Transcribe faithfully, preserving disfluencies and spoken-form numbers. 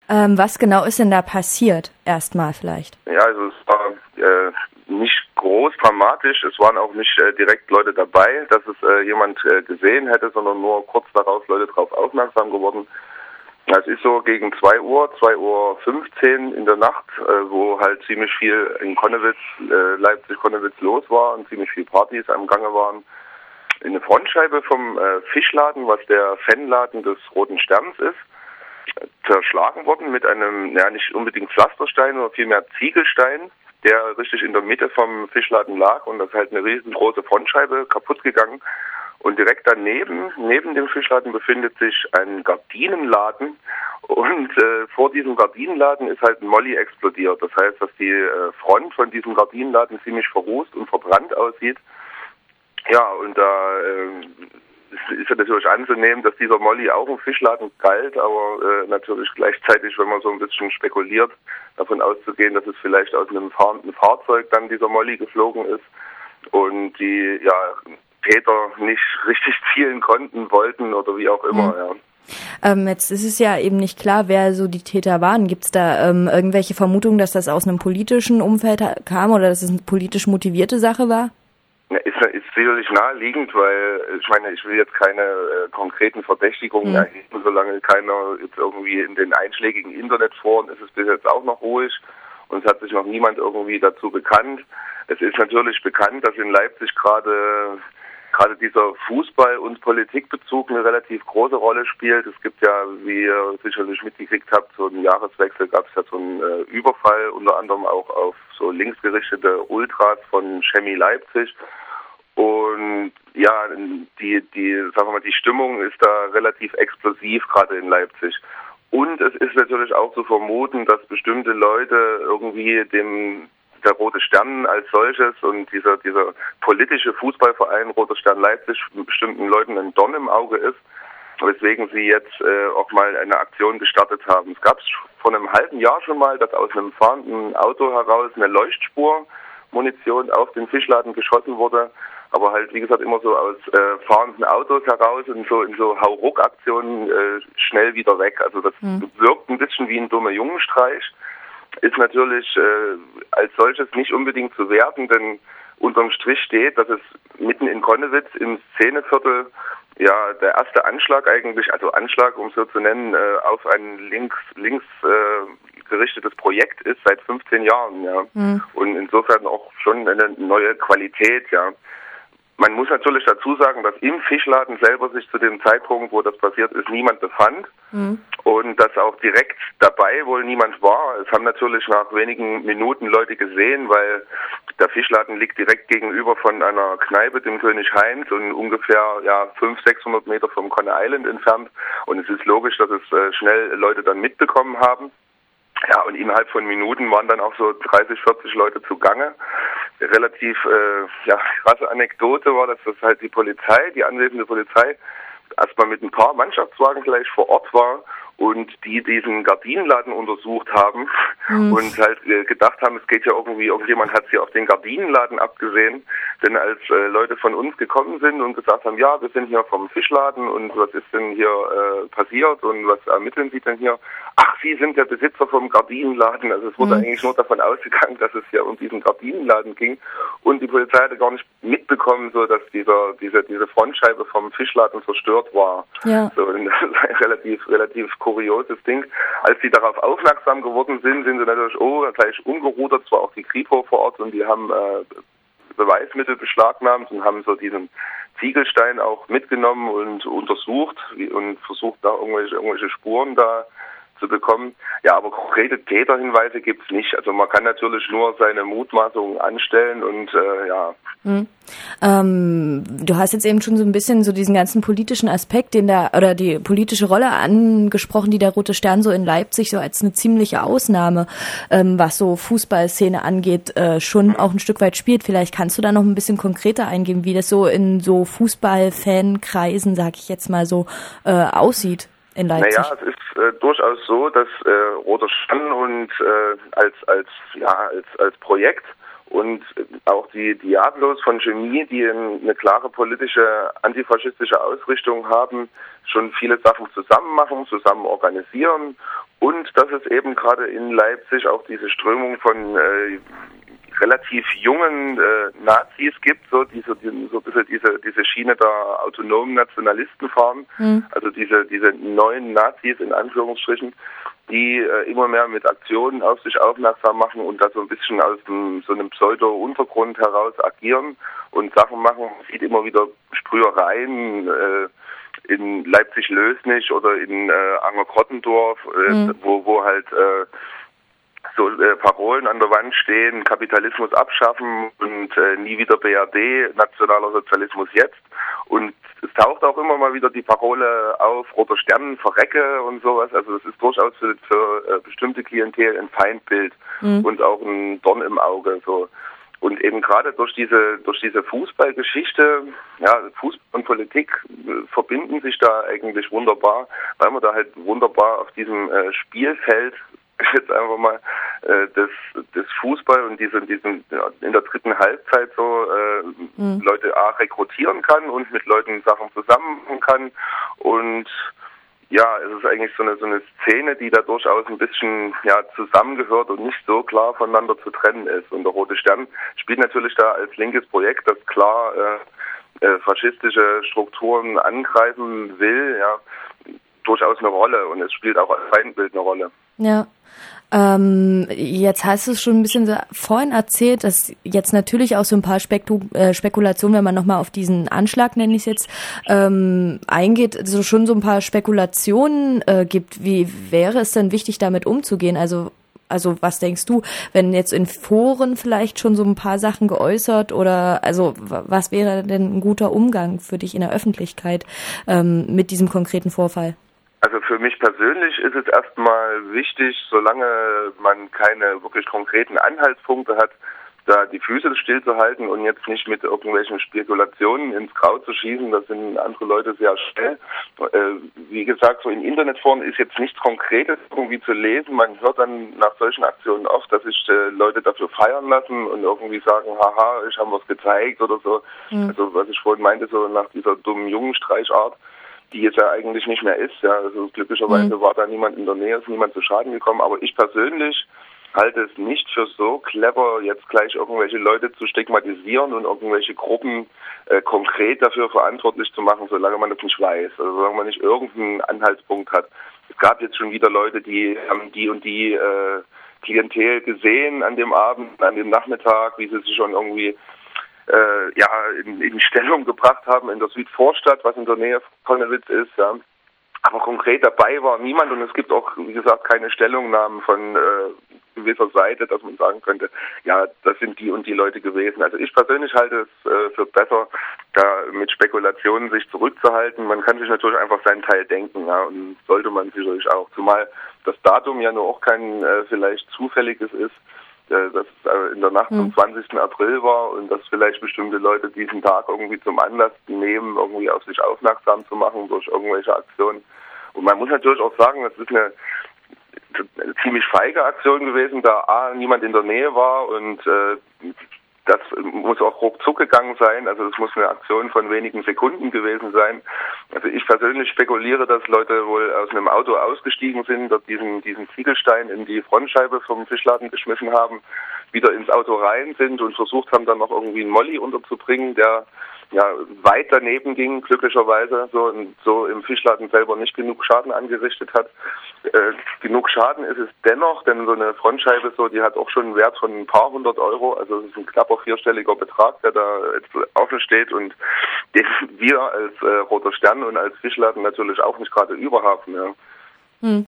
Ähm, was genau ist denn da passiert? Erstmal vielleicht. Ja, also es war äh, nicht groß dramatisch. Es waren auch nicht äh, direkt Leute dabei, dass es äh, jemand äh, gesehen hätte, sondern nur kurz darauf Leute darauf aufmerksam geworden. Es ist so gegen zwei Uhr, zwei Uhr fünfzehn in der Nacht, äh, wo halt ziemlich viel in Connewitz, äh, Leipzig-Connewitz los war und ziemlich viele Partys am Gange waren. Eine Frontscheibe vom äh, Fischladen, was der Fanladen des Roten Sterns ist, zerschlagen worden mit einem, ja nicht unbedingt Pflasterstein, sondern vielmehr Ziegelstein, der richtig in der Mitte vom Fischladen lag, und das ist halt eine riesengroße Frontscheibe kaputt gegangen. Und direkt daneben, neben dem Fischladen, befindet sich ein Gardinenladen, und äh, vor diesem Gardinenladen ist halt ein Molly explodiert. Das heißt, dass die äh, Front von diesem Gardinenladen ziemlich verrußt und verbrannt aussieht. Ja, und da äh, ist ja natürlich anzunehmen, dass dieser Molly auch im Fischladen galt, aber äh, natürlich gleichzeitig, wenn man so ein bisschen spekuliert, davon auszugehen, dass es vielleicht aus einem fahrenden Fahrzeug dann dieser Molly geflogen ist und die ja Täter nicht richtig zielen konnten, wollten oder wie auch immer, mhm. ja. Ähm, jetzt ist es ja eben nicht klar, wer so die Täter waren. Gibt es da ähm, irgendwelche Vermutungen, dass das aus einem politischen Umfeld kam oder dass es eine politisch motivierte Sache war? Ja, ist, ist sicherlich naheliegend, weil ich meine, ich will jetzt keine äh, konkreten Verdächtigungen mhm. erheben, solange keiner jetzt irgendwie in den einschlägigen Internetforen ist es bis jetzt auch noch ruhig und es hat sich noch niemand irgendwie dazu bekannt. Es ist natürlich bekannt, dass in Leipzig gerade gerade dieser Fußball- und Politikbezug eine relativ große Rolle spielt. Es gibt ja, wie ihr sicherlich mitgekriegt habt, so einen Jahreswechsel gab es ja so einen äh, Überfall, unter anderem auch auf so linksgerichtete Ultras von Chemie Leipzig. Und ja, die, die, sagen wir mal, die Stimmung ist da relativ explosiv, gerade in Leipzig. Und es ist natürlich auch zu vermuten, dass bestimmte Leute irgendwie dem der Rote Stern als solches und dieser dieser politische Fußballverein Roter Stern Leipzig bestimmten Leuten ein Dorn im Auge ist, weswegen sie jetzt äh, auch mal eine Aktion gestartet haben. Es gab vor einem halben Jahr schon mal, dass aus einem fahrenden Auto heraus eine Leuchtspurmunition auf den Fischladen geschossen wurde, aber halt, wie gesagt, immer so aus äh, fahrenden Autos heraus und so in so Hauruck-Aktionen äh, schnell wieder weg. Also das mhm. wirkt ein bisschen wie ein dummer Jungenstreich. Ist natürlich äh, als solches nicht unbedingt zu werten, denn unterm Strich steht, dass es mitten in Connewitz im Szeneviertel ja der erste Anschlag eigentlich, also Anschlag, um es so zu nennen, äh, auf ein links links äh, gerichtetes Projekt ist seit fünfzehn Jahren, ja. Mhm. Und insofern auch schon eine neue Qualität, ja. Man muss natürlich dazu sagen, dass im Fischladen selber sich zu dem Zeitpunkt, wo das passiert ist, niemand befand mhm. und dass auch direkt dabei wohl niemand war. Es haben natürlich nach wenigen Minuten Leute gesehen, weil der Fischladen liegt direkt gegenüber von einer Kneipe, dem König Heinz, und ungefähr ja fünfhundert, sechshundert Meter vom Conne Island entfernt. Und es ist logisch, dass es äh, schnell Leute dann mitbekommen haben. Ja, und innerhalb von Minuten waren dann auch so dreißig, vierzig Leute zugange. Relativ äh, ja, krasse Anekdote war, dass das halt die Polizei, die anwesende Polizei, erstmal mit ein paar Mannschaftswagen gleich vor Ort war und die diesen Gardinenladen untersucht haben mhm. und halt äh, gedacht haben, es geht ja irgendwie, irgendjemand hat sie auf den Gardinenladen abgesehen. Denn als äh, Leute von uns gekommen sind und gesagt haben, ja, wir sind hier vom Fischladen und was ist denn hier äh, passiert und was ermitteln Sie denn hier? Ach, Sie sind der Besitzer vom Gardinenladen. Also es wurde mhm. eigentlich nur davon ausgegangen, dass es hier um diesen Gardinenladen ging. Und die Polizei hatte gar nicht mitbekommen, so dass dieser diese diese Frontscheibe vom Fischladen zerstört war. Ja. So, und das ist ein relativ relativ kurioses Ding. Als sie darauf aufmerksam geworden sind, sind sie natürlich oh gleich umgerudert. Es war auch die Kripo vor Ort und die haben äh, Beweismittel beschlagnahmt und haben so diesen Ziegelstein auch mitgenommen und untersucht und versucht, da irgendwelche, irgendwelche Spuren da zu bekommen. Ja, aber konkrete Täterhinweise gibt es nicht. Also man kann natürlich nur seine Mutmaßungen anstellen und äh, ja. Hm. Ähm, du hast jetzt eben schon so ein bisschen so diesen ganzen politischen Aspekt, den da oder die politische Rolle angesprochen, die der Rote Stern so in Leipzig so als eine ziemliche Ausnahme, ähm, was so Fußballszene angeht, äh, schon auch ein Stück weit spielt. Vielleicht kannst du da noch ein bisschen konkreter eingehen, wie das so in so Fußball-Fankreisen, sag ich jetzt mal so, äh, aussieht. In Leipzig. Naja, es ist äh, durchaus so, dass äh, Roter Stern und äh, als als ja als als Projekt und auch die Diablos von Chemie, die eine klare politische antifaschistische Ausrichtung haben, schon viele Sachen zusammen machen, zusammen organisieren und dass es eben gerade in Leipzig auch diese Strömung von äh, relativ jungen äh, Nazis gibt, so diese die, so ein bisschen diese diese Schiene der autonomen Nationalisten fahren, mhm. also diese diese neuen Nazis in Anführungsstrichen, die äh, immer mehr mit Aktionen auf sich aufmerksam machen und da so ein bisschen aus dem, so einem Pseudo-Untergrund heraus agieren und Sachen machen. Man sieht immer wieder Sprühereien äh, in Leipzig-Lösnich oder in äh, Anger-Krottendorf, äh, mhm. wo wo halt äh, so äh, Parolen an der Wand stehen, Kapitalismus abschaffen und äh, nie wieder B R D, nationaler Sozialismus jetzt. Und es taucht auch immer mal wieder die Parole auf, Roter Stern, verrecke und sowas. Also das ist durchaus für, für äh, bestimmte Klientel ein Feindbild mhm. und auch ein Dorn im Auge. So. Und eben gerade durch diese durch diese Fußballgeschichte, ja, Fußball und Politik äh, verbinden sich da eigentlich wunderbar, weil man da halt wunderbar auf diesem äh, Spielfeld jetzt einfach mal äh, das, das Fußball und diese, diesen ja, in der dritten Halbzeit so äh, mhm. Leute A rekrutieren kann und mit Leuten Sachen zusammen machen kann. Und ja, es ist eigentlich so eine so eine Szene, die da durchaus ein bisschen ja zusammengehört und nicht so klar voneinander zu trennen ist. Und der Rote Stern spielt natürlich da als linkes Projekt, das klar äh, äh, faschistische Strukturen angreifen will, ja, durchaus eine Rolle, und es spielt auch als Feindbild eine Rolle. Ja. Ähm, jetzt hast du es schon ein bisschen so vorhin erzählt, dass jetzt natürlich auch so ein paar Spektu- äh, Spekulationen, wenn man nochmal auf diesen Anschlag, nenne ich es jetzt, ähm, eingeht, so schon so ein paar Spekulationen äh, gibt. Wie wäre es denn wichtig, damit umzugehen? Also Also was denkst du, wenn jetzt in Foren vielleicht schon so ein paar Sachen geäußert oder also was wäre denn ein guter Umgang für dich in der Öffentlichkeit ähm, mit diesem konkreten Vorfall? Also für mich persönlich ist es erstmal wichtig, solange man keine wirklich konkreten Anhaltspunkte hat, da die Füße stillzuhalten und jetzt nicht mit irgendwelchen Spekulationen ins Grau zu schießen. Das sind andere Leute sehr schnell. Äh, wie gesagt, so in Internetforen ist jetzt nichts Konkretes irgendwie zu lesen. Man hört dann nach solchen Aktionen oft, dass sich äh, Leute dafür feiern lassen und irgendwie sagen, haha, ich habe was gezeigt oder so. Mhm. Also was ich vorhin meinte, so nach dieser dummen Jungenstreichart, die jetzt ja eigentlich nicht mehr ist. Ja, also glücklicherweise mhm. war da niemand in der Nähe, ist niemand zu Schaden gekommen. Aber ich persönlich halte es nicht für so clever, jetzt gleich irgendwelche Leute zu stigmatisieren und irgendwelche Gruppen äh, konkret dafür verantwortlich zu machen, solange man das nicht weiß. Also solange man nicht irgendeinen Anhaltspunkt hat. Es gab jetzt schon wieder Leute, die haben die und die äh, Klientel gesehen an dem Abend, an dem Nachmittag, wie sie sich schon irgendwie äh, ja in, in Stellung gebracht haben in der Südvorstadt, was in der Nähe von Konnewitz ist, ja. Aber konkret dabei war niemand, und es gibt auch, wie gesagt, keine Stellungnahmen von äh, gewisser Seite, dass man sagen könnte, ja, das sind die und die Leute gewesen. Also ich persönlich halte es äh, für besser, da mit Spekulationen sich zurückzuhalten. Man kann sich natürlich einfach seinen Teil denken, ja, und sollte man sicherlich auch. Zumal das Datum ja nur auch kein äh, vielleicht zufälliges ist, äh, dass es äh, in der Nacht zum zwanzigsten April war und dass vielleicht bestimmte Leute diesen Tag irgendwie zum Anlass nehmen, irgendwie auf sich aufmerksam zu machen durch irgendwelche Aktionen. Und man muss natürlich auch sagen, das ist eine eine ziemlich feige Aktion gewesen, da A, niemand in der Nähe war, und äh, das muss auch ruckzuck gegangen sein, also das muss eine Aktion von wenigen Sekunden gewesen sein. Also ich persönlich spekuliere, dass Leute wohl aus einem Auto ausgestiegen sind, dort diesen, diesen Ziegelstein in die Frontscheibe vom Fischladen geschmissen haben, wieder ins Auto rein sind und versucht haben, dann noch irgendwie einen Molly unterzubringen, der ja weit daneben ging, glücklicherweise, so, und so im Fischladen selber nicht genug Schaden angerichtet hat. Äh, genug Schaden ist es dennoch, denn so eine Frontscheibe, so, die hat auch schon einen Wert von ein paar hundert Euro, also es ist ein knapper vierstelliger Betrag, der da jetzt offen steht und den wir als äh, Roter Stern und als Fischladen natürlich auch nicht gerade überhaben, ja. Hm.